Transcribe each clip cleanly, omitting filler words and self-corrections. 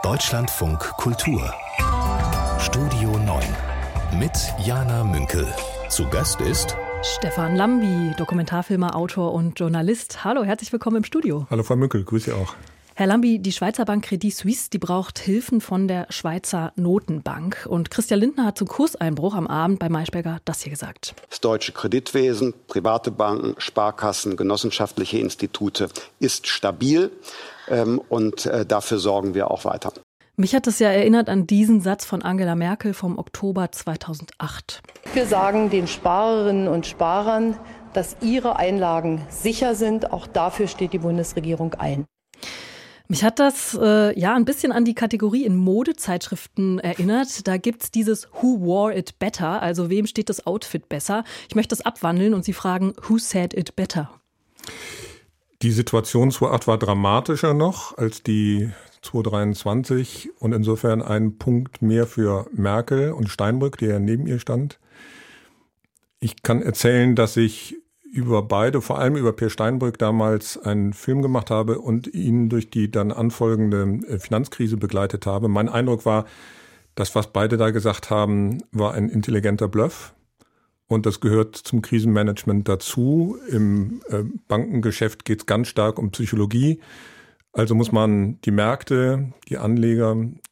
Deutschlandfunk Kultur Studio 9 mit Jana Münkel. Zu Gast ist Stefan Lambi, Dokumentarfilmer, Autor und Journalist. Hallo, herzlich willkommen im Studio. Hallo Frau Münkel, grüße Sie auch. Herr Lambi, die Schweizer Bank Credit Suisse, die braucht Hilfen von der Schweizer Notenbank. Und Christian Lindner hat zum Kurseinbruch am Abend bei Maischberger das hier gesagt. Das deutsche Kreditwesen, private Banken, Sparkassen, genossenschaftliche Institute ist stabil und dafür sorgen wir auch weiter. Mich hat es ja erinnert an diesen Satz von Angela Merkel vom Oktober 2008. Wir sagen den Sparerinnen und Sparern, dass ihre Einlagen sicher sind. Auch dafür steht die Bundesregierung ein. Mich hat das ein bisschen an die Kategorie in Modezeitschriften erinnert. Da gibt's dieses Who wore it better, also wem steht das Outfit besser. Ich möchte das abwandeln und Sie fragen, who said it better? Die Situation 2008 war dramatischer noch als die 2023 und insofern ein Punkt mehr für Merkel und Steinbrück, der ja neben ihr stand. Ich kann erzählen, dass ich über beide, vor allem über Peer Steinbrück, damals einen Film gemacht habe und ihn durch die dann anfolgende Finanzkrise begleitet habe. Mein Eindruck war, dass was beide da gesagt haben, war ein intelligenter Bluff. Und das gehört zum Krisenmanagement dazu. Im Bankengeschäft geht es ganz stark um Psychologie. Also muss man die Märkte, die Anleger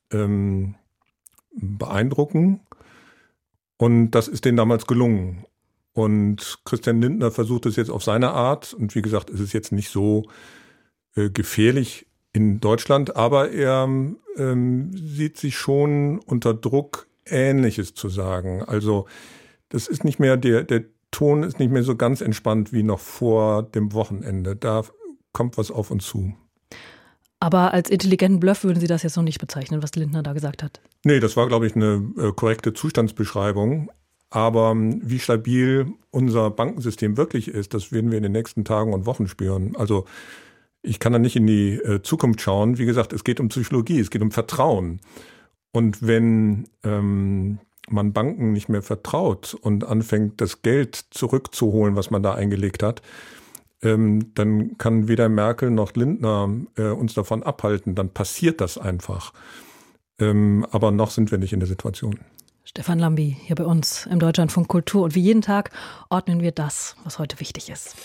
beeindrucken. Und das ist denen damals gelungen. Und Christian Lindner versucht es jetzt auf seine Art. Und wie gesagt, es ist jetzt nicht so gefährlich in Deutschland, aber er sieht sich schon unter Druck, Ähnliches zu sagen. Also das ist nicht mehr, der Ton ist nicht mehr so ganz entspannt wie noch vor dem Wochenende. Da kommt was auf uns zu. Aber als intelligenten Bluff würden Sie das jetzt noch nicht bezeichnen, was Lindner da gesagt hat? Nee, das war, glaube ich, eine korrekte Zustandsbeschreibung. Aber wie stabil unser Bankensystem wirklich ist, das werden wir in den nächsten Tagen und Wochen spüren. Also ich kann da nicht in die Zukunft schauen. Wie gesagt, es geht um Psychologie, es geht um Vertrauen. Und wenn man Banken nicht mehr vertraut und anfängt, das Geld zurückzuholen, was man da eingelegt hat, dann kann weder Merkel noch Lindner uns davon abhalten. Dann passiert das einfach. Aber noch sind wir nicht in der Situation. Stefan Lambi hier bei uns im Deutschlandfunk Kultur. Und wie jeden Tag ordnen wir das, was heute wichtig ist.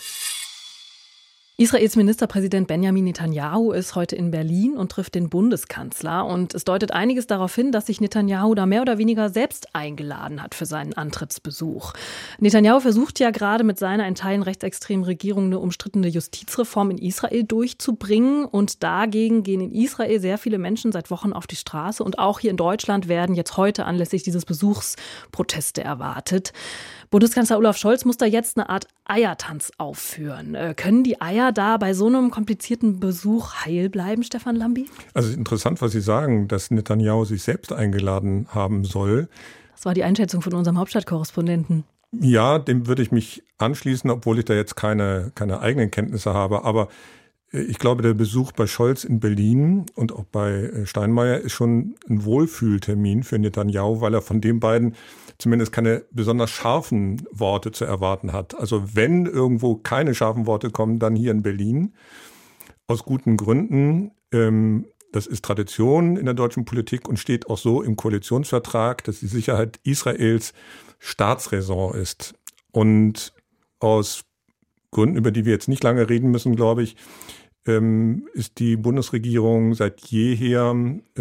Israels Ministerpräsident Benjamin Netanyahu ist heute in Berlin und trifft den Bundeskanzler. Und es deutet einiges darauf hin, dass sich Netanyahu da mehr oder weniger selbst eingeladen hat für seinen Antrittsbesuch. Netanyahu versucht ja gerade mit seiner in Teilen rechtsextremen Regierung eine umstrittene Justizreform in Israel durchzubringen. Und dagegen gehen in Israel sehr viele Menschen seit Wochen auf die Straße. Und auch hier in Deutschland werden jetzt heute anlässlich dieses Besuchs Proteste erwartet. Bundeskanzler Olaf Scholz muss da jetzt eine Art Eiertanz aufführen. Können die Eier da bei so einem komplizierten Besuch heil bleiben, Stefan Lambi? Also interessant, was Sie sagen, dass Netanyahu sich selbst eingeladen haben soll. Das war die Einschätzung von unserem Hauptstadtkorrespondenten. Ja, dem würde ich mich anschließen, obwohl ich da jetzt keine eigenen Kenntnisse habe. Aber ich glaube, der Besuch bei Scholz in Berlin und auch bei Steinmeier ist schon ein Wohlfühltermin für Netanyahu, weil er von den beiden zumindest keine besonders scharfen Worte zu erwarten hat. Also wenn irgendwo keine scharfen Worte kommen, dann hier in Berlin. Aus guten Gründen. Das ist Tradition in der deutschen Politik und steht auch so im Koalitionsvertrag, dass die Sicherheit Israels Staatsräson ist. Und aus Gründen, über die wir jetzt nicht lange reden müssen, glaube ich, ist die Bundesregierung seit jeher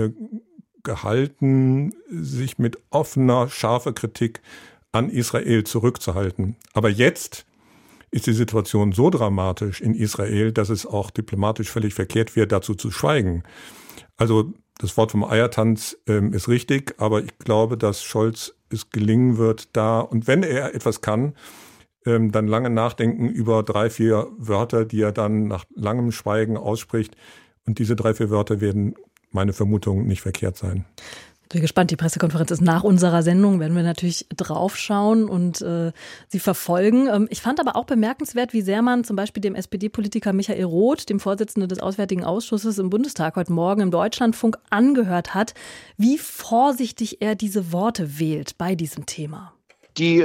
gehalten, sich mit offener, scharfer Kritik an Israel zurückzuhalten. Aber jetzt ist die Situation so dramatisch in Israel, dass es auch diplomatisch völlig verkehrt wäre, dazu zu schweigen. Also das Wort vom Eiertanz ist richtig, aber ich glaube, dass Scholz es gelingen wird, da, und wenn er etwas kann, dann lange nachdenken über 3, 4 Wörter, die er dann nach langem Schweigen ausspricht. Und diese 3, 4 Wörter werden, meine Vermutung, nicht verkehrt sein. Ich bin gespannt, die Pressekonferenz ist nach unserer Sendung, werden wir natürlich draufschauen und sie verfolgen. Ich fand aber auch bemerkenswert, wie sehr man zum Beispiel dem SPD-Politiker Michael Roth, dem Vorsitzenden des Auswärtigen Ausschusses im Bundestag, heute Morgen im Deutschlandfunk angehört hat, wie vorsichtig er diese Worte wählt bei diesem Thema. Die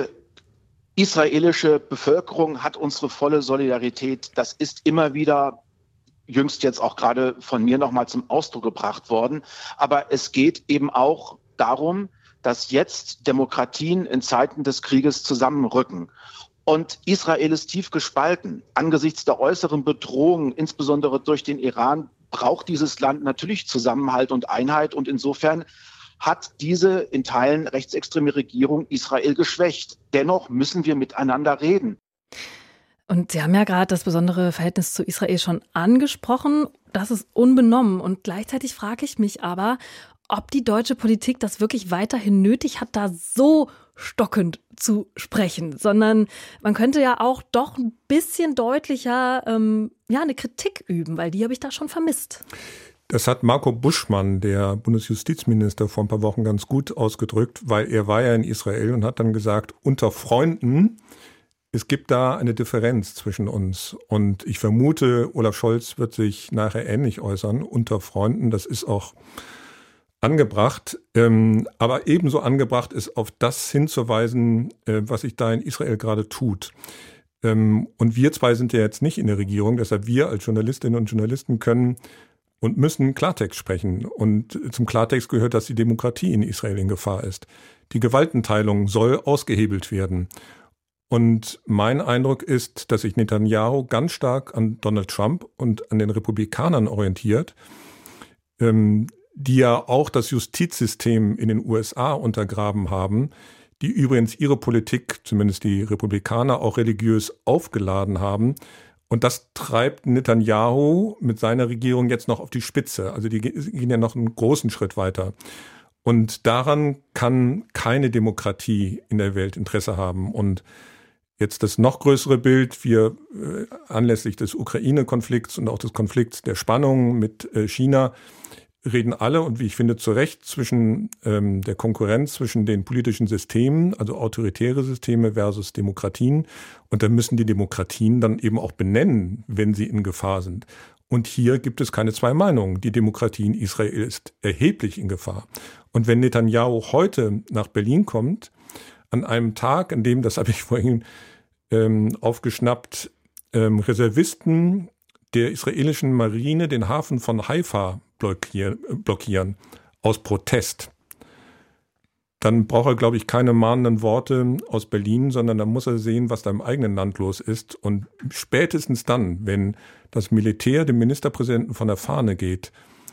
israelische Bevölkerung hat unsere volle Solidarität. Das ist immer wieder jüngst jetzt auch gerade von mir nochmal zum Ausdruck gebracht worden. Aber es geht eben auch darum, dass jetzt Demokratien in Zeiten des Krieges zusammenrücken. Und Israel ist tief gespalten. Angesichts der äußeren Bedrohung, insbesondere durch den Iran, braucht dieses Land natürlich Zusammenhalt und Einheit. Und insofern hat diese in Teilen rechtsextreme Regierung Israel geschwächt. Dennoch müssen wir miteinander reden. Und Sie haben ja gerade das besondere Verhältnis zu Israel schon angesprochen. Das ist unbenommen. Und gleichzeitig frage ich mich aber, ob die deutsche Politik das wirklich weiterhin nötig hat, da so stockend zu sprechen. Sondern man könnte ja auch doch ein bisschen deutlicher eine Kritik üben, weil die habe ich da schon vermisst. Das hat Marco Buschmann, der Bundesjustizminister, vor ein paar Wochen ganz gut ausgedrückt, weil er war ja in Israel und hat dann gesagt, unter Freunden, es gibt da eine Differenz zwischen uns. Und ich vermute, Olaf Scholz wird sich nachher ähnlich äußern, unter Freunden. Das ist auch angebracht, aber ebenso angebracht ist, auf das hinzuweisen, was sich da in Israel gerade tut. Und wir zwei sind ja jetzt nicht in der Regierung, deshalb wir als Journalistinnen und Journalisten können und müssen Klartext sprechen. Und zum Klartext gehört, dass die Demokratie in Israel in Gefahr ist. Die Gewaltenteilung soll ausgehebelt werden. Und mein Eindruck ist, dass sich Netanyahu ganz stark an Donald Trump und an den Republikanern orientiert, die ja auch das Justizsystem in den USA untergraben haben, die übrigens ihre Politik, zumindest die Republikaner, auch religiös aufgeladen haben. Und das treibt Netanyahu mit seiner Regierung jetzt noch auf die Spitze. Also die gehen ja noch einen großen Schritt weiter. Und daran kann keine Demokratie in der Welt Interesse haben. Und jetzt das noch größere Bild, wir anlässlich des Ukraine-Konflikts und auch des Konflikts der Spannungen mit China reden alle, und wie ich finde zu Recht, zwischen der Konkurrenz zwischen den politischen Systemen, also autoritäre Systeme versus Demokratien. Und da müssen die Demokratien dann eben auch benennen, wenn sie in Gefahr sind. Und hier gibt es keine zwei Meinungen. Die Demokratie in Israel ist erheblich in Gefahr. Und wenn Netanyahu heute nach Berlin kommt, an einem Tag, an dem, das habe ich vorhin aufgeschnappt, Reservisten der israelischen Marine den Hafen von Haifa blockieren aus Protest, dann braucht er, glaube ich, keine mahnenden Worte aus Berlin, sondern dann muss er sehen, was da im eigenen Land los ist. Und spätestens dann, wenn das Militär dem Ministerpräsidenten von der Fahne geht,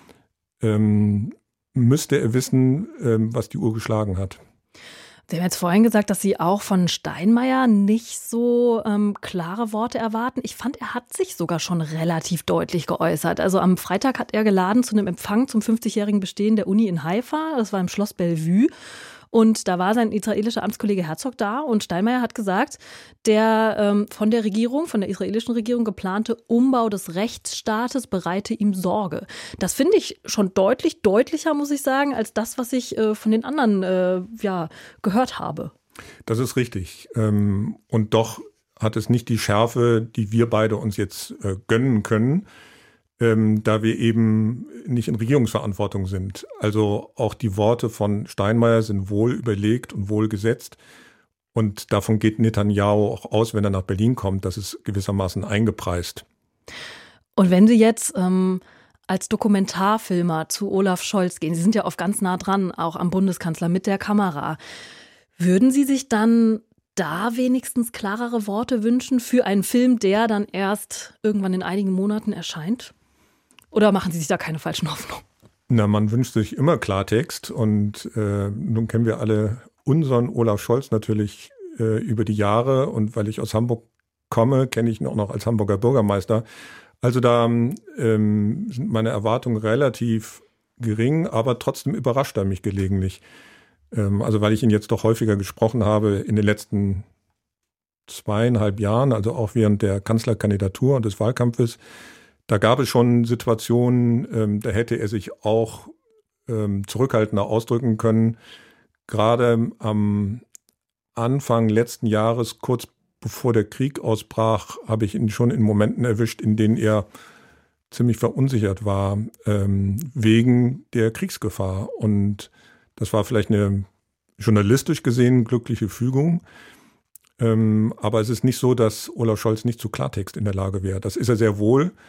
müsste er wissen, was die Uhr geschlagen hat. Sie haben jetzt vorhin gesagt, dass Sie auch von Steinmeier nicht so klare Worte erwarten. Ich fand, er hat sich sogar schon relativ deutlich geäußert. Also am Freitag hat er geladen zu einem Empfang zum 50-jährigen Bestehen der Uni in Haifa. Das war im Schloss Bellevue. Und da war sein israelischer Amtskollege Herzog da. Und Steinmeier hat gesagt, der von der Regierung, von der israelischen Regierung geplante Umbau des Rechtsstaates bereite ihm Sorge. Das finde ich schon deutlich deutlicher, muss ich sagen, als das, was ich von den anderen gehört habe. Das ist richtig. Und doch hat es nicht die Schärfe, die wir beide uns jetzt gönnen können, da wir eben nicht in Regierungsverantwortung sind. Also auch die Worte von Steinmeier sind wohl überlegt und wohl gesetzt. Und davon geht Netanyahu auch aus, wenn er nach Berlin kommt. Das ist gewissermaßen eingepreist. Und wenn Sie jetzt als Dokumentarfilmer zu Olaf Scholz gehen, Sie sind ja oft ganz nah dran, auch am Bundeskanzler mit der Kamera, würden Sie sich dann da wenigstens klarere Worte wünschen für einen Film, der dann erst irgendwann in einigen Monaten erscheint? Oder machen Sie sich da keine falschen Hoffnungen? Na, man wünscht sich immer Klartext. Und nun kennen wir alle unseren Olaf Scholz natürlich über die Jahre. Und weil ich aus Hamburg komme, kenne ich ihn auch noch als Hamburger Bürgermeister. Also da sind meine Erwartungen relativ gering, aber trotzdem überrascht er mich gelegentlich. Also weil ich ihn jetzt doch häufiger gesprochen habe in den letzten 2,5 Jahren, also auch während der Kanzlerkandidatur und des Wahlkampfes. Da gab es schon Situationen, da hätte er sich auch zurückhaltender ausdrücken können. Gerade am Anfang letzten Jahres, kurz bevor der Krieg ausbrach, habe ich ihn schon in Momenten erwischt, in denen er ziemlich verunsichert war wegen der Kriegsgefahr. Und das war vielleicht eine journalistisch gesehen glückliche Fügung. Aber es ist nicht so, dass Olaf Scholz nicht zu Klartext in der Lage wäre. Das ist er sehr wohl.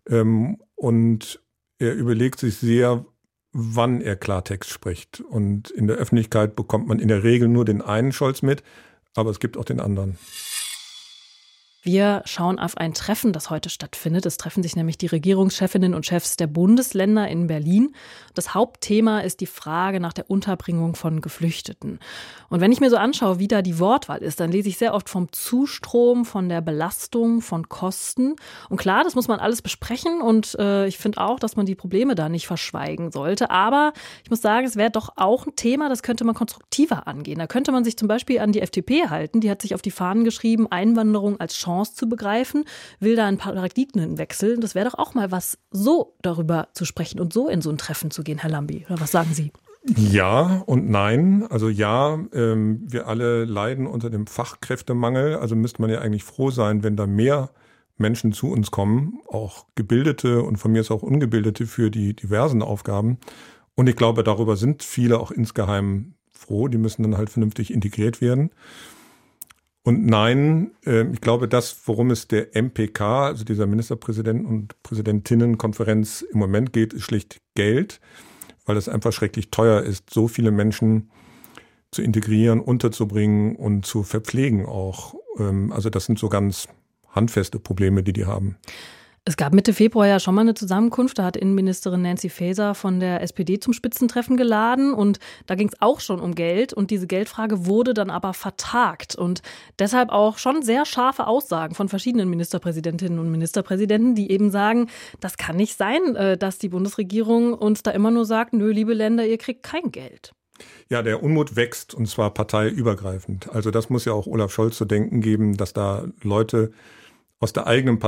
Und er überlegt sich sehr, wann er Klartext spricht. Und in der Öffentlichkeit bekommt man in der Regel nur den einen Scholz mit, aber es gibt auch den anderen. Wir schauen auf ein Treffen, das heute stattfindet. Es treffen sich nämlich die Regierungschefinnen und Chefs der Bundesländer in Berlin. Das Hauptthema ist die Frage nach der Unterbringung von Geflüchteten. Und wenn ich mir so anschaue, wie da die Wortwahl ist, dann lese ich sehr oft vom Zustrom, von der Belastung, von Kosten. Und klar, das muss man alles besprechen. Und ich finde auch, dass man die Probleme da nicht verschweigen sollte. Aber ich muss sagen, es wäre doch auch ein Thema, das könnte man konstruktiver angehen. Da könnte man sich zum Beispiel an die FDP halten. Die hat sich auf die Fahnen geschrieben, Einwanderung als Chance zu begreifen, will da einen Paradigmenwechsel. Das wäre doch auch mal was, so darüber zu sprechen und so in so ein Treffen zu gehen, Herr Lambi. Oder was sagen Sie? Ja und nein. Also ja, wir alle leiden unter dem Fachkräftemangel. Also müsste man ja eigentlich froh sein, wenn da mehr Menschen zu uns kommen, auch Gebildete und von mir ist auch Ungebildete für die diversen Aufgaben. Und ich glaube, darüber sind viele auch insgeheim froh. Die müssen dann halt vernünftig integriert werden. Und nein, ich glaube, das, worum es der MPK, also dieser Ministerpräsidenten- und Präsidentinnenkonferenz im Moment geht, ist schlicht Geld, weil es einfach schrecklich teuer ist, so viele Menschen zu integrieren, unterzubringen und zu verpflegen auch. Also das sind so ganz handfeste Probleme, die haben. Es gab Mitte Februar ja schon mal eine Zusammenkunft. Da hat Innenministerin Nancy Faeser von der SPD zum Spitzentreffen geladen. Und da ging es auch schon um Geld. Und diese Geldfrage wurde dann aber vertagt. Und deshalb auch schon sehr scharfe Aussagen von verschiedenen Ministerpräsidentinnen und Ministerpräsidenten, die eben sagen, das kann nicht sein, dass die Bundesregierung uns da immer nur sagt, nö, liebe Länder, ihr kriegt kein Geld. Ja, der Unmut wächst und zwar parteiübergreifend. Also das muss ja auch Olaf Scholz zu denken geben, dass da Leute aus der eigenen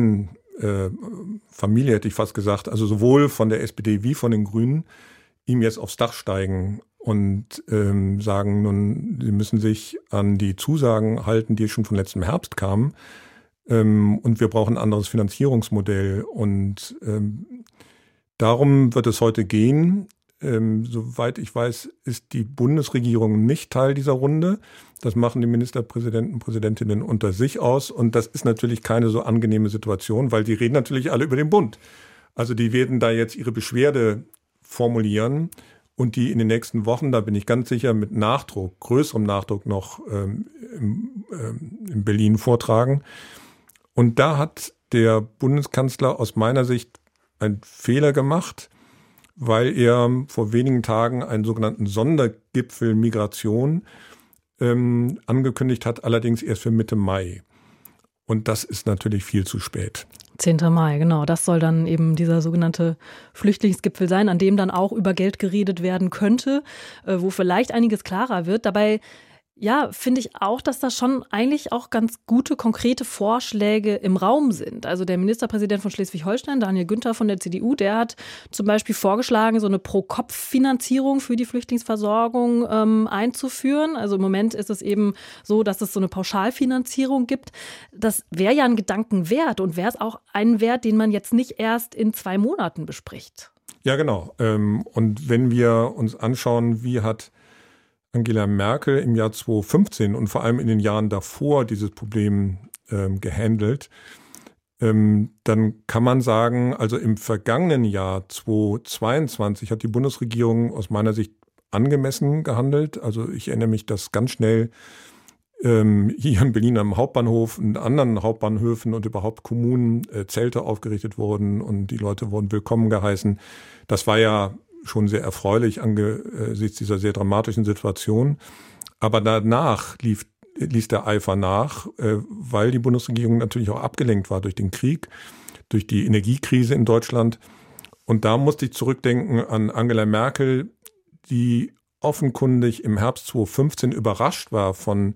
Familie hätte ich fast gesagt, also sowohl von der SPD wie von den Grünen, ihm jetzt aufs Dach steigen und sagen, nun, sie müssen sich an die Zusagen halten, die schon von letztem Herbst kamen. Und wir brauchen ein anderes Finanzierungsmodell. Und darum wird es heute gehen. Soweit ich weiß, ist die Bundesregierung nicht Teil dieser Runde. Das machen die Ministerpräsidenten und Präsidentinnen unter sich aus. Und das ist natürlich keine so angenehme Situation, weil die reden natürlich alle über den Bund. Also die werden da jetzt ihre Beschwerde formulieren und die in den nächsten Wochen, da bin ich ganz sicher, mit Nachdruck, größerem Nachdruck noch in Berlin vortragen. Und da hat der Bundeskanzler aus meiner Sicht einen Fehler gemacht, weil er vor wenigen Tagen einen sogenannten Sondergipfel Migration angekündigt hat, allerdings erst für Mitte Mai. Und das ist natürlich viel zu spät. 10. Mai, genau. Das soll dann eben dieser sogenannte Flüchtlingsgipfel sein, an dem dann auch über Geld geredet werden könnte, wo vielleicht einiges klarer wird. Dabei finde ich auch, dass da schon eigentlich auch ganz gute, konkrete Vorschläge im Raum sind. Also der Ministerpräsident von Schleswig-Holstein, Daniel Günther von der CDU, der hat zum Beispiel vorgeschlagen, so eine Pro-Kopf-Finanzierung für die Flüchtlingsversorgung einzuführen. Also im Moment ist es eben so, dass es so eine Pauschalfinanzierung gibt. Das wäre ja ein Gedanken wert und wäre es auch ein Wert, den man jetzt nicht erst in 2 Monaten bespricht. Ja, genau. Und wenn wir uns anschauen, wie hat Angela Merkel im Jahr 2015 und vor allem in den Jahren davor dieses Problem gehandelt, dann kann man sagen, also im vergangenen Jahr 2022 hat die Bundesregierung aus meiner Sicht angemessen gehandelt. Also ich erinnere mich, dass ganz schnell hier in Berlin am Hauptbahnhof und anderen Hauptbahnhöfen und überhaupt Kommunen Zelte aufgerichtet wurden und die Leute wurden willkommen geheißen. Das war ja schon sehr erfreulich angesichts dieser sehr dramatischen Situation. Aber danach ließ der Eifer nach, weil die Bundesregierung natürlich auch abgelenkt war durch den Krieg, durch die Energiekrise in Deutschland. Und da musste ich zurückdenken an Angela Merkel, die offenkundig im Herbst 2015 überrascht war von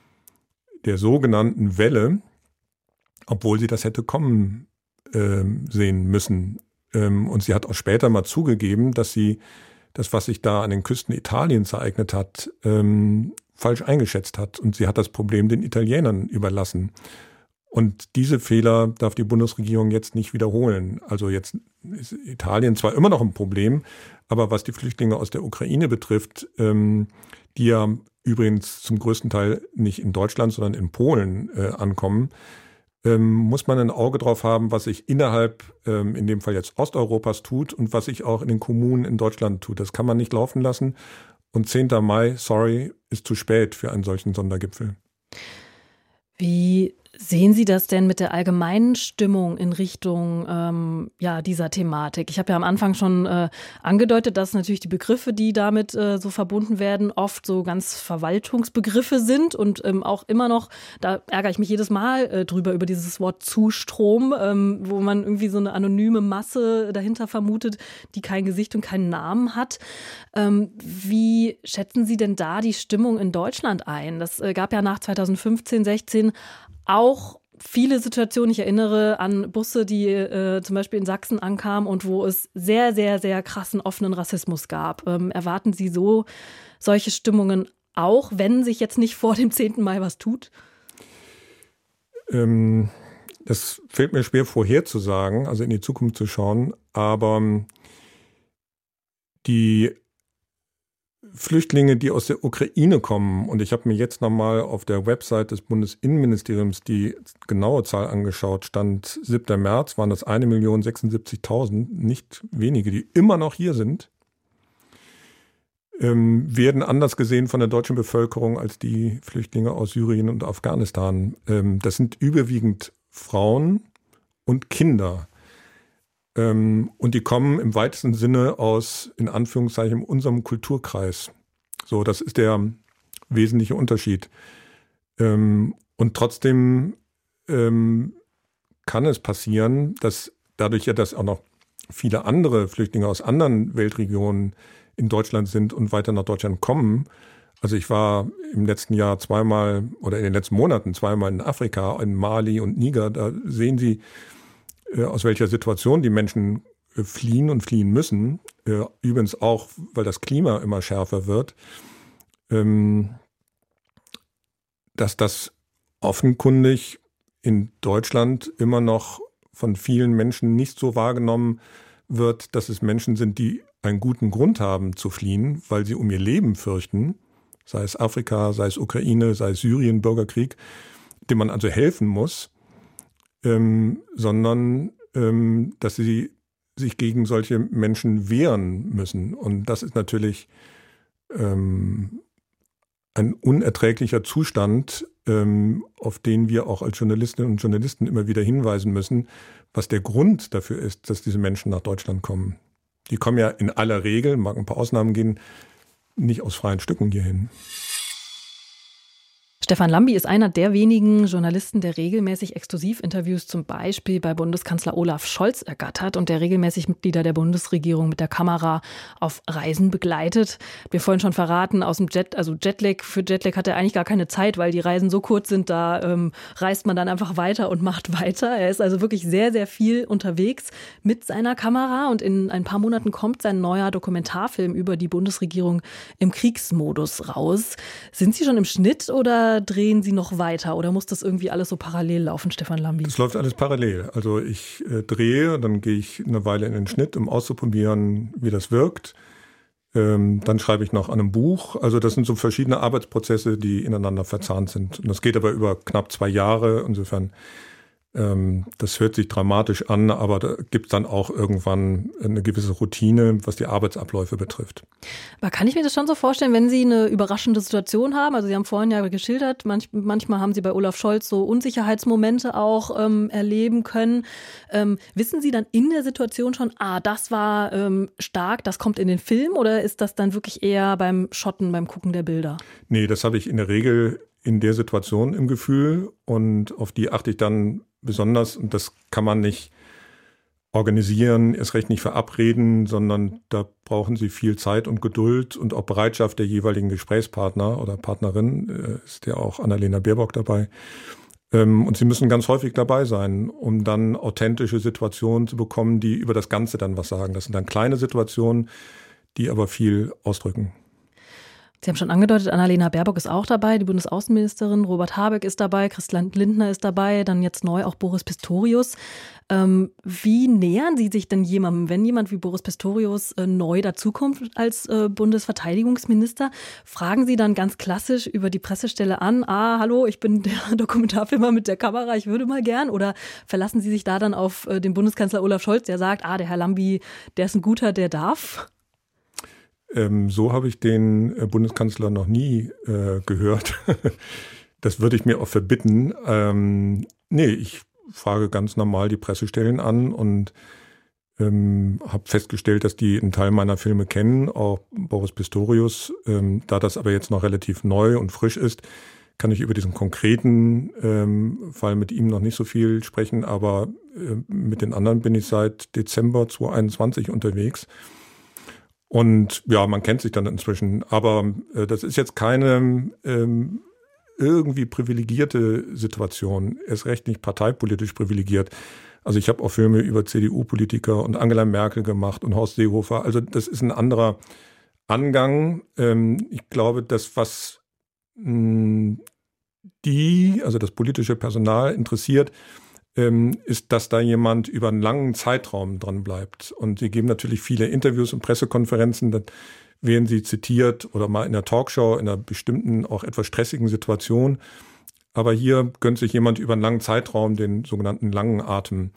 der sogenannten Welle, obwohl sie das hätte kommen sehen müssen. Und sie hat auch später mal zugegeben, dass sie das, was sich da an den Küsten Italiens ereignet hat, falsch eingeschätzt hat. Und sie hat das Problem den Italienern überlassen. Und diese Fehler darf die Bundesregierung jetzt nicht wiederholen. Also jetzt ist Italien zwar immer noch ein Problem, aber was die Flüchtlinge aus der Ukraine betrifft, die ja übrigens zum größten Teil nicht in Deutschland, sondern in Polen ankommen, muss man ein Auge drauf haben, was sich innerhalb, in dem Fall jetzt Osteuropas tut und was sich auch in den Kommunen in Deutschland tut. Das kann man nicht laufen lassen. Und 10. Mai, sorry, ist zu spät für einen solchen Sondergipfel. Wie sehen Sie das denn mit der allgemeinen Stimmung in Richtung dieser Thematik? Ich habe ja am Anfang schon angedeutet, dass natürlich die Begriffe, die damit so verbunden werden, oft so ganz Verwaltungsbegriffe sind und auch immer noch, da ärgere ich mich jedes Mal drüber, über dieses Wort Zustrom, wo man irgendwie so eine anonyme Masse dahinter vermutet, die kein Gesicht und keinen Namen hat. Wie schätzen Sie denn da die Stimmung in Deutschland ein? Das gab ja nach 2015, 16 auch viele Situationen. Ich erinnere an Busse, die zum Beispiel in Sachsen ankamen und wo es sehr, sehr, sehr krassen offenen Rassismus gab. Erwarten Sie solche Stimmungen auch, wenn sich jetzt nicht vor dem 10. Mai was tut? Das fällt mir schwer vorherzusagen, also in die Zukunft zu schauen. Aber die Flüchtlinge, die aus der Ukraine kommen, und ich habe mir jetzt nochmal auf der Website des Bundesinnenministeriums die genaue Zahl angeschaut, Stand 7. März waren das 1.076.000, nicht wenige, die immer noch hier sind, werden anders gesehen von der deutschen Bevölkerung als die Flüchtlinge aus Syrien und Afghanistan. Das sind überwiegend Frauen und Kinder. Und die kommen im weitesten Sinne aus, in Anführungszeichen, unserem Kulturkreis. So, das ist der wesentliche Unterschied. Und trotzdem kann es passieren, dass dadurch ja, dass auch noch viele andere Flüchtlinge aus anderen Weltregionen in Deutschland sind und weiter nach Deutschland kommen. Also ich war im letzten Jahr zweimal oder in den letzten Monaten zweimal in Afrika, in Mali und Niger. Da sehen Sie, aus welcher Situation die Menschen fliehen und fliehen müssen. Übrigens auch, weil das Klima immer schärfer wird, dass das offenkundig in Deutschland immer noch von vielen Menschen nicht so wahrgenommen wird, dass es Menschen sind, die einen guten Grund haben zu fliehen, weil sie um ihr Leben fürchten, sei es Afrika, sei es Ukraine, sei es Syrien, Bürgerkrieg, dem man also helfen muss. Sondern dass sie sich gegen solche Menschen wehren müssen. Und das ist natürlich ein unerträglicher Zustand, auf den wir auch als Journalistinnen und Journalisten immer wieder hinweisen müssen, was der Grund dafür ist, dass diese Menschen nach Deutschland kommen. Die kommen ja in aller Regel, mag ein paar Ausnahmen gehen, nicht aus freien Stücken hierhin. Stefan Lambi ist einer der wenigen Journalisten, der regelmäßig Exklusivinterviews zum Beispiel bei Bundeskanzler Olaf Scholz ergattert und der regelmäßig Mitglieder der Bundesregierung mit der Kamera auf Reisen begleitet. Wir vorhin schon verraten, aus dem Jetlag, für Jetlag hat er eigentlich gar keine Zeit, weil die Reisen so kurz sind, da reist man dann einfach weiter und macht weiter. Er ist also wirklich sehr, sehr viel unterwegs mit seiner Kamera und in ein paar Monaten kommt sein neuer Dokumentarfilm über die Bundesregierung im Kriegsmodus raus. Sind Sie schon im Schnitt oder drehen Sie noch weiter oder muss das irgendwie alles so parallel laufen, Stefan Lambi? Das läuft alles parallel. Also ich drehe, dann gehe ich eine Weile in den Schnitt, um auszuprobieren, wie das wirkt. Dann schreibe ich noch an einem Buch. Also das sind so verschiedene Arbeitsprozesse, die ineinander verzahnt sind. Und das geht aber über knapp 2 Jahre. Insofern, das hört sich dramatisch an, aber da gibt es dann auch irgendwann eine gewisse Routine, was die Arbeitsabläufe betrifft. Aber kann ich mir das schon so vorstellen, wenn Sie eine überraschende Situation haben? Also Sie haben vorhin ja geschildert, manchmal haben Sie bei Olaf Scholz so Unsicherheitsmomente auch erleben können. Wissen Sie dann in der Situation schon, das war stark, das kommt in den Film, oder ist das dann wirklich eher beim Schotten, beim Gucken der Bilder? Nee, das habe ich in der Regel in der Situation im Gefühl und auf die achte ich dann besonders, und das kann man nicht organisieren, erst recht nicht verabreden, sondern da brauchen Sie viel Zeit und Geduld und auch Bereitschaft der jeweiligen Gesprächspartner oder Partnerin, ist ja auch Annalena Baerbock dabei. Und Sie müssen ganz häufig dabei sein, um dann authentische Situationen zu bekommen, die über das Ganze dann was sagen. Das sind dann kleine Situationen, die aber viel ausdrücken. Sie haben schon angedeutet, Annalena Baerbock ist auch dabei, die Bundesaußenministerin, Robert Habeck ist dabei, Christian Lindner ist dabei, dann jetzt neu auch Boris Pistorius. Wie nähern Sie sich denn jemandem, wenn jemand wie Boris Pistorius neu dazukommt als Bundesverteidigungsminister? Fragen Sie dann ganz klassisch über die Pressestelle an, hallo, ich bin der Dokumentarfilmer mit der Kamera, ich würde mal gern? Oder verlassen Sie sich da dann auf den Bundeskanzler Olaf Scholz, der sagt, der Herr Lambi, der ist ein guter, der darf? So habe ich den Bundeskanzler noch nie gehört. Das würde ich mir auch verbitten. Ich frage ganz normal die Pressestellen an und habe festgestellt, dass die einen Teil meiner Filme kennen, auch Boris Pistorius. Da das aber jetzt noch relativ neu und frisch ist, kann ich über diesen konkreten Fall mit ihm noch nicht so viel sprechen, aber mit den anderen bin ich seit Dezember 2021 unterwegs. Und ja, man kennt sich dann inzwischen, aber das ist jetzt keine irgendwie privilegierte Situation, erst recht nicht parteipolitisch privilegiert. Also ich habe auch Filme über CDU-Politiker und Angela Merkel gemacht und Horst Seehofer, also das ist ein anderer Angang. Ich glaube, das, was also das politische Personal interessiert, ist, dass da jemand über einen langen Zeitraum dran bleibt. Und sie geben natürlich viele Interviews und Pressekonferenzen, dann werden sie zitiert oder mal in der Talkshow, in einer bestimmten, auch etwas stressigen Situation. Aber hier gönnt sich jemand über einen langen Zeitraum den sogenannten langen Atem.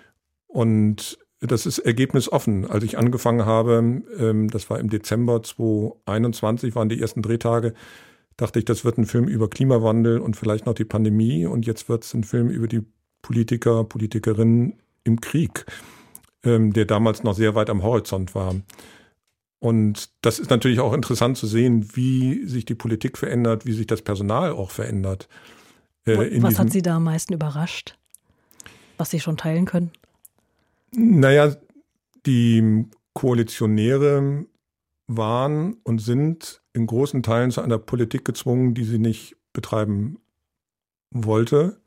Und das ist ergebnisoffen. Als ich angefangen habe, das war im Dezember 2021, waren die ersten Drehtage, dachte ich, das wird ein Film über Klimawandel und vielleicht noch die Pandemie. Und jetzt wird es ein Film über die Politiker, Politikerinnen im Krieg, der damals noch sehr weit am Horizont war. Und das ist natürlich auch interessant zu sehen, wie sich die Politik verändert, wie sich das Personal auch verändert. Was hat Sie da am meisten überrascht, was Sie schon teilen können? Naja, die Koalitionäre waren und sind in großen Teilen zu einer Politik gezwungen, die sie nicht betreiben wollte,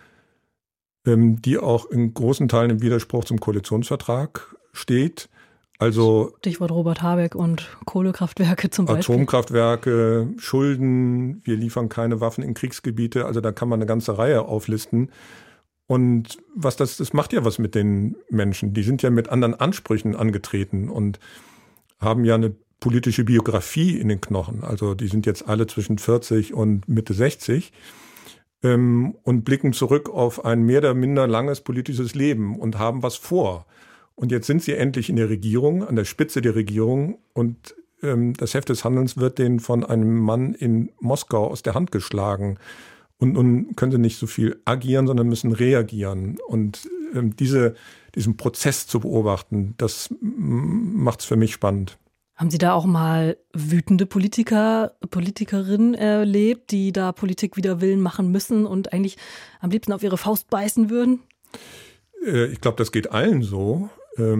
die auch in großen Teilen im Widerspruch zum Koalitionsvertrag steht. Also Stichwort Robert Habeck und Kohlekraftwerke zum Beispiel. Atomkraftwerke, Schulden, wir liefern keine Waffen in Kriegsgebiete, also da kann man eine ganze Reihe auflisten. Und das macht ja was mit den Menschen. Die sind ja mit anderen Ansprüchen angetreten und haben ja eine politische Biografie in den Knochen. Also die sind jetzt alle zwischen 40 und Mitte 60. Und blicken zurück auf ein mehr oder minder langes politisches Leben und haben was vor. Und jetzt sind sie endlich in der Regierung, an der Spitze der Regierung und das Heft des Handelns wird denen von einem Mann in Moskau aus der Hand geschlagen. Und nun können sie nicht so viel agieren, sondern müssen reagieren. Und diesen Prozess zu beobachten, das macht es für mich spannend. Haben Sie da auch mal wütende Politikerinnen erlebt, die da Politik wider Willen machen müssen und eigentlich am liebsten auf ihre Faust beißen würden? Ich glaube, das geht allen so.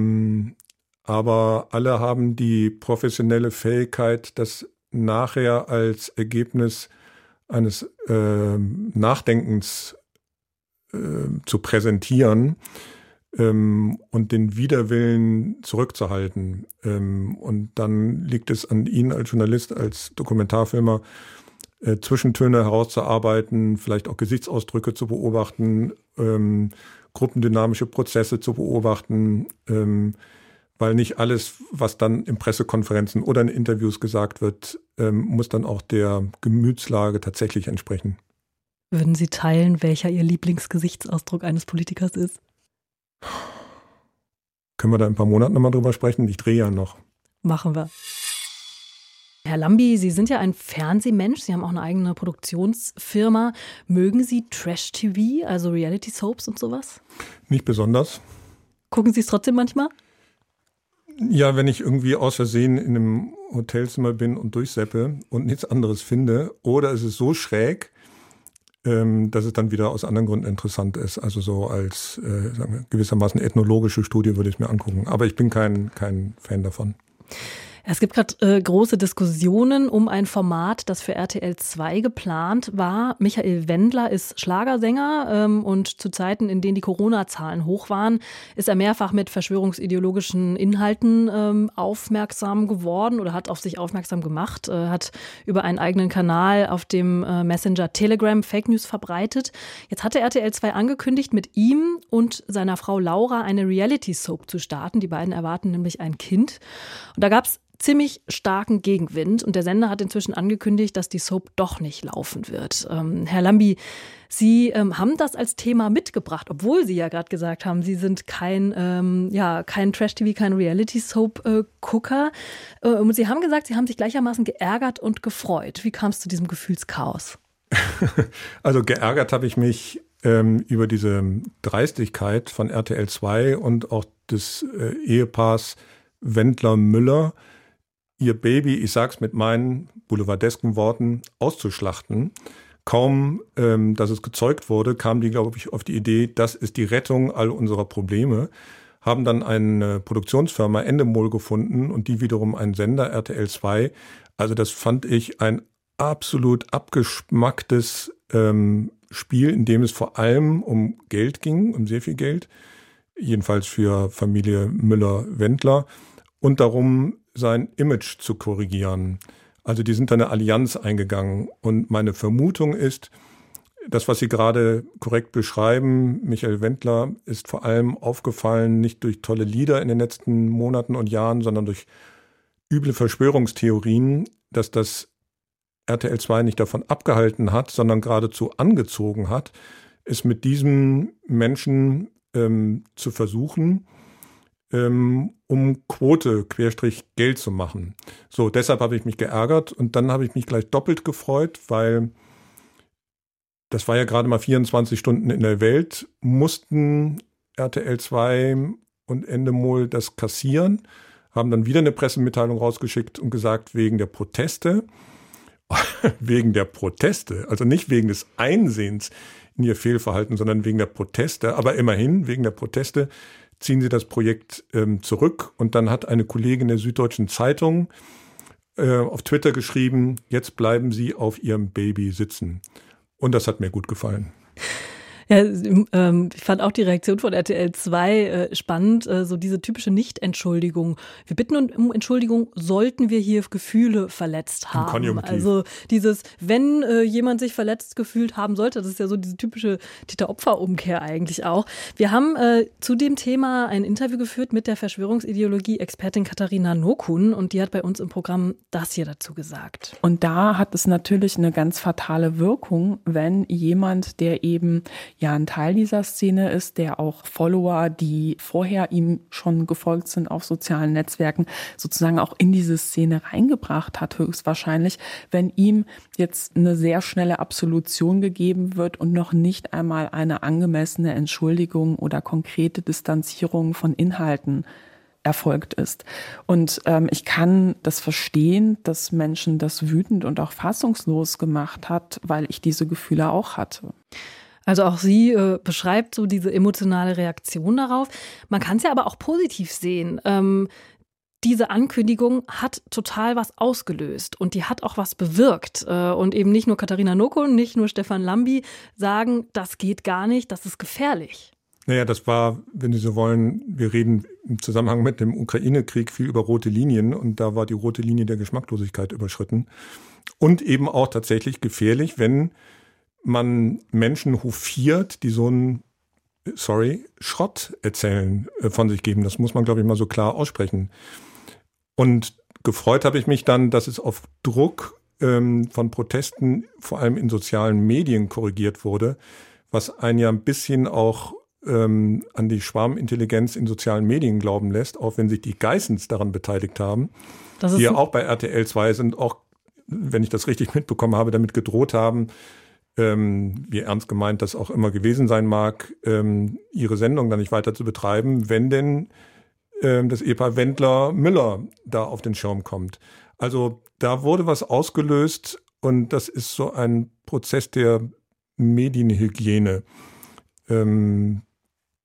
Aber alle haben die professionelle Fähigkeit, das nachher als Ergebnis eines Nachdenkens zu präsentieren. Und den Widerwillen zurückzuhalten. Und dann liegt es an Ihnen als Journalist, als Dokumentarfilmer, Zwischentöne herauszuarbeiten, vielleicht auch Gesichtsausdrücke zu beobachten, gruppendynamische Prozesse zu beobachten, weil nicht alles, was dann in Pressekonferenzen oder in Interviews gesagt wird, muss dann auch der Gemütslage tatsächlich entsprechen. Würden Sie teilen, welcher Ihr Lieblingsgesichtsausdruck eines Politikers ist? Können wir da in ein paar Monaten nochmal drüber sprechen? Ich drehe ja noch. Machen wir. Herr Lambi, Sie sind ja ein Fernsehmensch. Sie haben auch eine eigene Produktionsfirma. Mögen Sie Trash-TV, also Reality-Soaps und sowas? Nicht besonders. Gucken Sie es trotzdem manchmal? Ja, wenn ich irgendwie aus Versehen in einem Hotelzimmer bin und durchseppe und nichts anderes finde. Oder es ist so schräg, dass es dann wieder aus anderen Gründen interessant ist. Also so als sagen wir, gewissermaßen ethnologische Studie würde ich es mir angucken. Aber ich bin kein Fan davon. Es gibt gerade große Diskussionen um ein Format, das für RTL 2 geplant war. Michael Wendler ist Schlagersänger und zu Zeiten, in denen die Corona-Zahlen hoch waren, ist er mehrfach mit verschwörungsideologischen Inhalten aufmerksam geworden oder hat auf sich aufmerksam gemacht, hat über einen eigenen Kanal auf dem Messenger Telegram Fake News verbreitet. Jetzt hatte RTL 2 angekündigt, mit ihm und seiner Frau Laura eine Reality-Soap zu starten. Die beiden erwarten nämlich ein Kind. Und da gab es ziemlich starken Gegenwind und der Sender hat inzwischen angekündigt, dass die Soap doch nicht laufen wird. Herr Lambi, Sie haben das als Thema mitgebracht, obwohl Sie ja gerade gesagt haben, Sie sind kein Trash-TV, kein Reality-Soap-Gucker. Und Sie haben gesagt, Sie haben sich gleichermaßen geärgert und gefreut. Wie kam es zu diesem Gefühlschaos? Also geärgert habe ich mich über diese Dreistigkeit von RTL 2 und auch des Ehepaars Wendler-Müller, ihr Baby, ich sag's mit meinen boulevardesken Worten, auszuschlachten. Kaum, dass es gezeugt wurde, kamen die, glaube ich, auf die Idee, das ist die Rettung all unserer Probleme, haben dann eine Produktionsfirma Endemol gefunden und die wiederum einen Sender, RTL 2. Also das fand ich ein absolut abgeschmacktes Spiel, in dem es vor allem um Geld ging, um sehr viel Geld, jedenfalls für Familie Müller-Wendler, und darum, sein Image zu korrigieren. Also die sind da eine Allianz eingegangen. Und meine Vermutung ist, das, was Sie gerade korrekt beschreiben, Michael Wendler, ist vor allem aufgefallen, nicht durch tolle Lieder in den letzten Monaten und Jahren, sondern durch üble Verschwörungstheorien, dass das RTL 2 nicht davon abgehalten hat, sondern geradezu angezogen hat, es mit diesem Menschen zu versuchen, um Quote / Geld zu machen. So, deshalb habe ich mich geärgert und dann habe ich mich gleich doppelt gefreut, weil das war ja gerade mal 24 Stunden in der Welt, mussten RTL 2 und Endemol das kassieren, haben dann wieder eine Pressemitteilung rausgeschickt und gesagt, wegen der Proteste, also nicht wegen des Einsehens in ihr Fehlverhalten, sondern wegen der Proteste, aber immerhin wegen der Proteste, ziehen sie das Projekt zurück. Und dann hat eine Kollegin der Süddeutschen Zeitung auf Twitter geschrieben, jetzt bleiben Sie auf Ihrem Baby sitzen. Und das hat mir gut gefallen. Ja, ich fand auch die Reaktion von RTL 2 spannend, so diese typische Nicht-Entschuldigung. Wir bitten um Entschuldigung, sollten wir hier Gefühle verletzt haben. Konjunktiv. Also dieses, wenn jemand sich verletzt gefühlt haben sollte, das ist ja so diese typische Täter-Opfer-Umkehr eigentlich auch. Wir haben zu dem Thema ein Interview geführt mit der Verschwörungsideologie-Expertin Katharina Nokun und die hat bei uns im Programm das hier dazu gesagt. Und da hat es natürlich eine ganz fatale Wirkung, wenn jemand, der eben ja ein Teil dieser Szene ist, der auch Follower, die vorher ihm schon gefolgt sind auf sozialen Netzwerken, sozusagen auch in diese Szene reingebracht hat, höchstwahrscheinlich, wenn ihm jetzt eine sehr schnelle Absolution gegeben wird und noch nicht einmal eine angemessene Entschuldigung oder konkrete Distanzierung von Inhalten erfolgt ist. Und ich kann das verstehen, dass Menschen das wütend und auch fassungslos gemacht hat, weil ich diese Gefühle auch hatte. Also auch sie beschreibt so diese emotionale Reaktion darauf. Man kann es ja aber auch positiv sehen. Diese Ankündigung hat total was ausgelöst und die hat auch was bewirkt. Und eben nicht nur Katharina Nokun, nicht nur Stefan Lambi sagen, das geht gar nicht, das ist gefährlich. Naja, das war, wenn Sie so wollen, wir reden im Zusammenhang mit dem Ukraine-Krieg viel über rote Linien und da war die rote Linie der Geschmacklosigkeit überschritten. Und eben auch tatsächlich gefährlich, wenn man Menschen hofiert, die so einen, Schrott erzählen, von sich geben. Das muss man, glaube ich, mal so klar aussprechen. Und gefreut habe ich mich dann, dass es auf Druck von Protesten, vor allem in sozialen Medien, korrigiert wurde, was einen ja ein bisschen auch an die Schwarmintelligenz in sozialen Medien glauben lässt, auch wenn sich die Geissens daran beteiligt haben, die ja auch bei RTL 2 sind, auch, wenn ich das richtig mitbekommen habe, damit gedroht haben, wie ernst gemeint das auch immer gewesen sein mag, ihre Sendung dann nicht weiter zu betreiben, wenn denn das Ehepaar Wendler-Müller da auf den Schirm kommt. Also da wurde was ausgelöst und das ist so ein Prozess der Medienhygiene. Und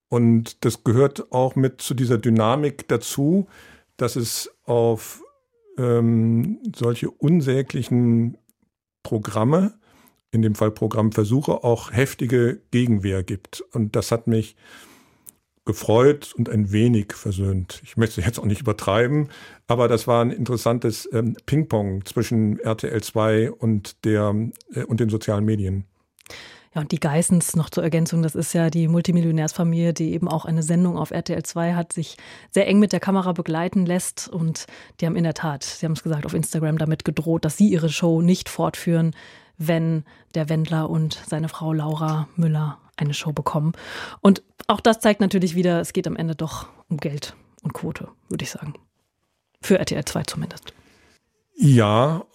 das gehört auch mit zu dieser Dynamik dazu, dass es auf solche unsäglichen Programme, in dem Fall Programmversuche, auch heftige Gegenwehr gibt. Und das hat mich gefreut und ein wenig versöhnt. Ich möchte jetzt auch nicht übertreiben, aber das war ein interessantes Ping-Pong zwischen RTL 2 und den sozialen Medien. Ja, und die Geissens noch zur Ergänzung, das ist ja die Multimillionärsfamilie, die eben auch eine Sendung auf RTL 2 hat, sich sehr eng mit der Kamera begleiten lässt. Und die haben in der Tat, Sie haben es gesagt, auf Instagram damit gedroht, dass sie ihre Show nicht fortführen, wenn der Wendler und seine Frau Laura Müller eine Show bekommen. Und auch das zeigt natürlich wieder, es geht am Ende doch um Geld und Quote, würde ich sagen. Für RTL 2 zumindest. Ja,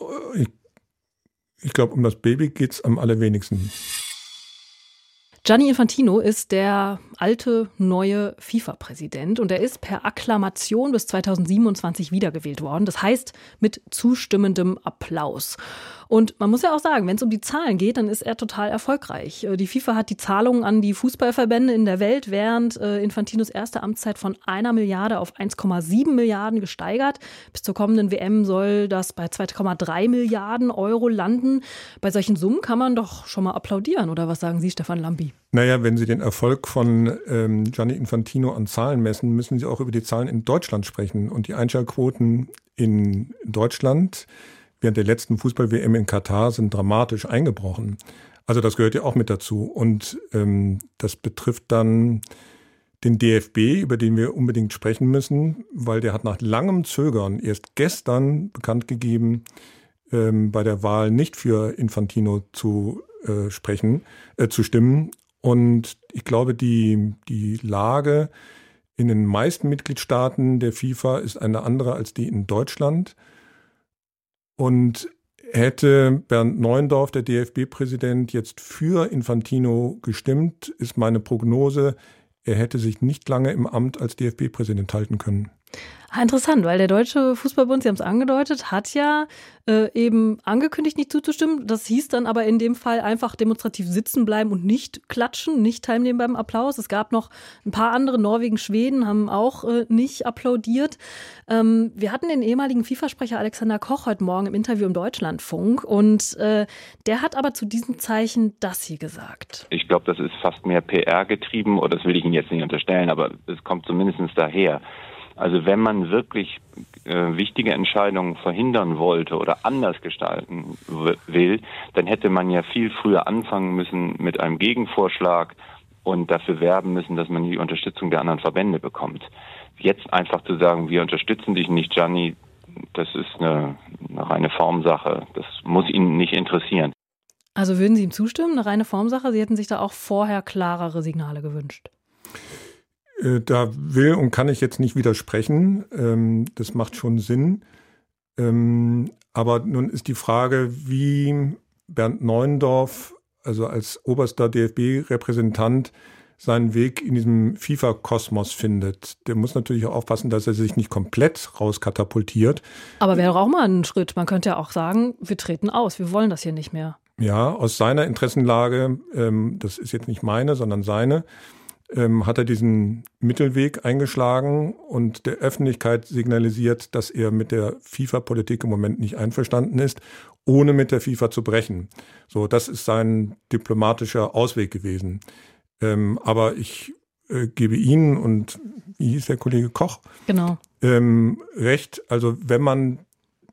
ich glaube, um das Baby geht es am allerwenigsten. Gianni Infantino ist der alte, neue FIFA-Präsident und er ist per Akklamation bis 2027 wiedergewählt worden. Das heißt, mit zustimmendem Applaus. Und man muss ja auch sagen, wenn es um die Zahlen geht, dann ist er total erfolgreich. Die FIFA hat die Zahlungen an die Fußballverbände in der Welt während Infantinos erste Amtszeit von 1 Milliarde auf 1,7 Milliarden gesteigert. Bis zur kommenden WM soll das bei 2,3 Milliarden Euro landen. Bei solchen Summen kann man doch schon mal applaudieren, oder was sagen Sie, Stefan Lambi? Naja, wenn Sie den Erfolg von Gianni Infantino an Zahlen messen, müssen Sie auch über die Zahlen in Deutschland sprechen. Und die Einschaltquoten in Deutschland während der letzten Fußball-WM in Katar sind dramatisch eingebrochen. Also das gehört ja auch mit dazu. Und das betrifft dann den DFB, über den wir unbedingt sprechen müssen, weil der hat nach langem Zögern erst gestern bekannt gegeben, bei der Wahl nicht für Infantino zu stimmen. Und ich glaube, die Lage in den meisten Mitgliedstaaten der FIFA ist eine andere als die in Deutschland. Und hätte Bernd Neuendorf, der DFB-Präsident, jetzt für Infantino gestimmt, ist meine Prognose, er hätte sich nicht lange im Amt als DFB-Präsident halten können. Interessant, weil der Deutsche Fußballbund, Sie haben es angedeutet, hat ja eben angekündigt, nicht zuzustimmen. Das hieß dann aber in dem Fall einfach demonstrativ sitzen bleiben und nicht klatschen, nicht teilnehmen beim Applaus. Es gab noch ein paar andere, Norwegen, Schweden, haben auch nicht applaudiert. Wir hatten den ehemaligen FIFA-Sprecher Alexander Koch heute Morgen im Interview im Deutschlandfunk und der hat aber zu diesem Zeichen das hier gesagt. Ich glaube, das ist fast mehr PR getrieben, oder das will ich Ihnen jetzt nicht unterstellen, aber es kommt zumindest daher. Also wenn man wirklich wichtige Entscheidungen verhindern wollte oder anders gestalten will, dann hätte man ja viel früher anfangen müssen mit einem Gegenvorschlag und dafür werben müssen, dass man die Unterstützung der anderen Verbände bekommt. Jetzt einfach zu sagen, wir unterstützen dich nicht, Gianni, das ist eine reine Formsache. Das muss ihn nicht interessieren. Also würden Sie ihm zustimmen, eine reine Formsache? Sie hätten sich da auch vorher klarere Signale gewünscht. Da will und kann ich jetzt nicht widersprechen. Das macht schon Sinn. Aber nun ist die Frage, wie Bernd Neuendorf, also als oberster DFB-Repräsentant, seinen Weg in diesem FIFA-Kosmos findet. Der muss natürlich auch aufpassen, dass er sich nicht komplett rauskatapultiert. Aber wäre auch mal ein Schritt. Man könnte ja auch sagen, wir treten aus, wir wollen das hier nicht mehr. Ja, aus seiner Interessenlage, das ist jetzt nicht meine, sondern seine, hat er diesen Mittelweg eingeschlagen und der Öffentlichkeit signalisiert, dass er mit der FIFA-Politik im Moment nicht einverstanden ist, ohne mit der FIFA zu brechen. So, das ist sein diplomatischer Ausweg gewesen. Aber ich gebe Ihnen und wie hieß der Kollege Koch? Genau. Recht. Also wenn man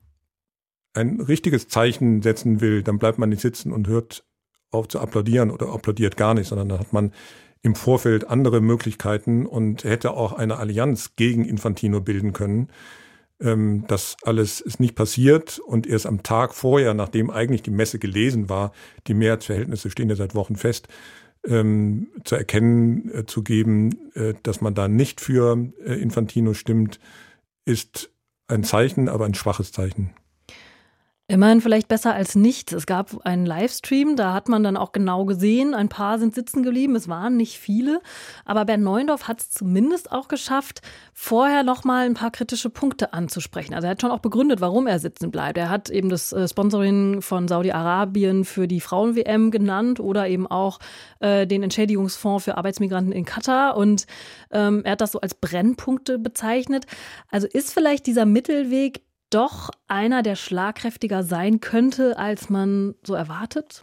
ein richtiges Zeichen setzen will, dann bleibt man nicht sitzen und hört auf zu applaudieren oder applaudiert gar nicht, sondern dann hat man im Vorfeld andere Möglichkeiten und hätte auch eine Allianz gegen Infantino bilden können. Das alles ist nicht passiert und erst am Tag vorher, nachdem eigentlich die Messe gelesen war, die Mehrheitsverhältnisse stehen ja seit Wochen fest, zu erkennen zu geben, dass man da nicht für Infantino stimmt, ist ein Zeichen, aber ein schwaches Zeichen. Immerhin vielleicht besser als nichts. Es gab einen Livestream, da hat man dann auch genau gesehen, ein paar sind sitzen geblieben, es waren nicht viele. Aber Bernd Neuendorf hat es zumindest auch geschafft, vorher noch mal ein paar kritische Punkte anzusprechen. Also er hat schon auch begründet, warum er sitzen bleibt. Er hat eben das Sponsoring von Saudi-Arabien für die Frauen-WM genannt oder eben auch den Entschädigungsfonds für Arbeitsmigranten in Katar. Und er hat das so als Brennpunkte bezeichnet. Also ist vielleicht dieser Mittelweg doch einer, der schlagkräftiger sein könnte, als man so erwartet?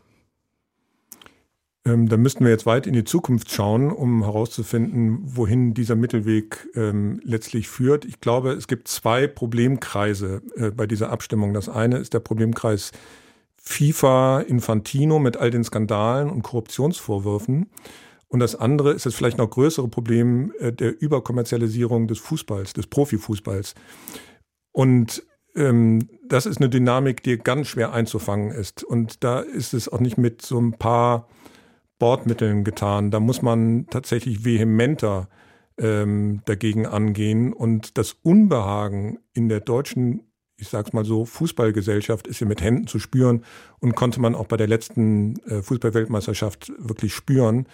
Da müssten wir jetzt weit in die Zukunft schauen, um herauszufinden, wohin dieser Mittelweg letztlich führt. Ich glaube, es gibt 2 Problemkreise bei dieser Abstimmung. Das eine ist der Problemkreis FIFA, Infantino mit all den Skandalen und Korruptionsvorwürfen. Und das andere ist das vielleicht noch größere Problem der Überkommerzialisierung des Fußballs, des Profifußballs. Und das ist eine Dynamik, die ganz schwer einzufangen ist. Und da ist es auch nicht mit so ein paar Bordmitteln getan. Da muss man tatsächlich vehementer dagegen angehen. Und das Unbehagen in der deutschen, ich sag's mal so, Fußballgesellschaft ist ja mit Händen zu spüren und konnte man auch bei der letzten Fußballweltmeisterschaft wirklich spüren.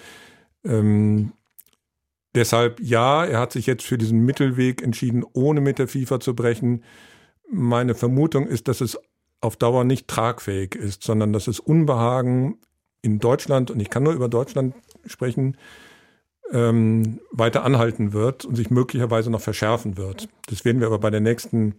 Deshalb ja, er hat sich jetzt für diesen Mittelweg entschieden, ohne mit der FIFA zu brechen. Meine Vermutung ist, dass es auf Dauer nicht tragfähig ist, sondern dass es Unbehagen in Deutschland, und ich kann nur über Deutschland sprechen, weiter anhalten wird und sich möglicherweise noch verschärfen wird. Das werden wir aber bei der nächsten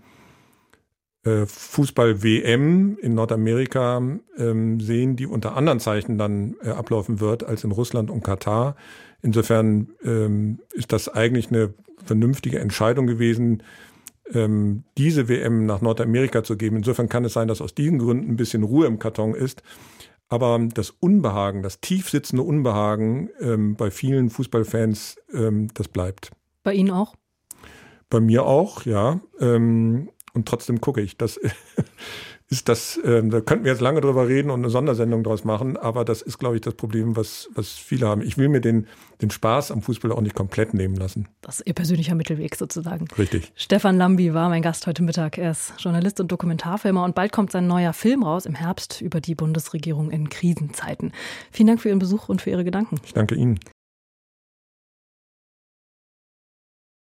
Fußball-WM in Nordamerika sehen, die unter anderen Zeichen dann ablaufen wird als in Russland und Katar. Insofern ist das eigentlich eine vernünftige Entscheidung gewesen, diese WM nach Nordamerika zu geben. Insofern kann es sein, dass aus diesen Gründen ein bisschen Ruhe im Karton ist. Aber das Unbehagen, das tief sitzende Unbehagen bei vielen Fußballfans, das bleibt. Bei Ihnen auch? Bei mir auch, ja. Und trotzdem gucke ich. Das ist das, da könnten wir jetzt lange drüber reden und eine Sondersendung draus machen, aber das ist, glaube ich, das Problem, was viele haben. Ich will mir den Spaß am Fußball auch nicht komplett nehmen lassen. Das ist Ihr persönlicher Mittelweg sozusagen. Richtig. Stefan Lambi war mein Gast heute Mittag. Er ist Journalist und Dokumentarfilmer und bald kommt sein neuer Film raus im Herbst über die Bundesregierung in Krisenzeiten. Vielen Dank für Ihren Besuch und für Ihre Gedanken. Ich danke Ihnen.